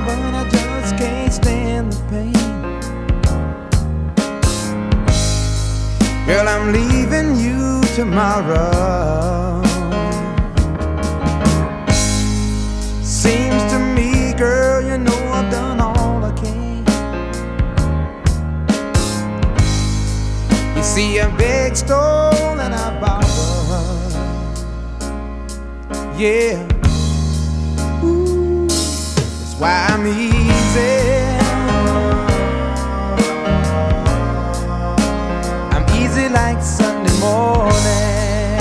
but I just can't stand the pain. Girl, I'm leaving you tomorrow. Seems to me, girl, you know I've done all I can. You see, I beg, stole, and I borrowed. Yeah, ooh, that's why I'm easy. I'm easy like Sunday morning.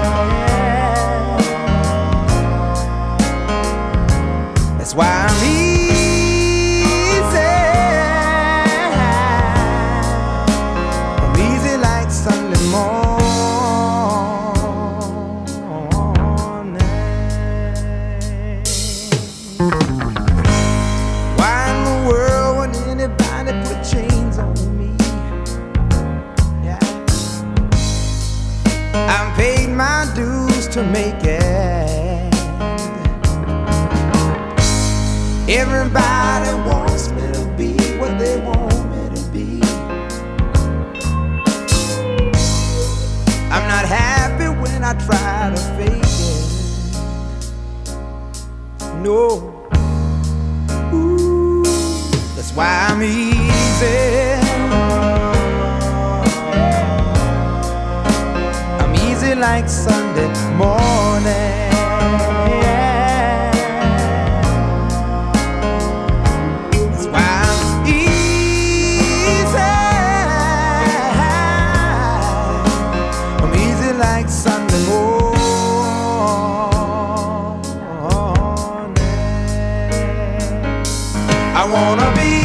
That's why I'm easy. I'm easy like Sunday morning. Why in the world would anybody put chains on me? Yeah. I've paid my dues to make it. Everybody wants me to be what they want me to be. I'm not happy when I try to fake it. No. Ooh, that's why I'm easy. I'm easy like Sunday morning. Like Sunday morning, I wanna be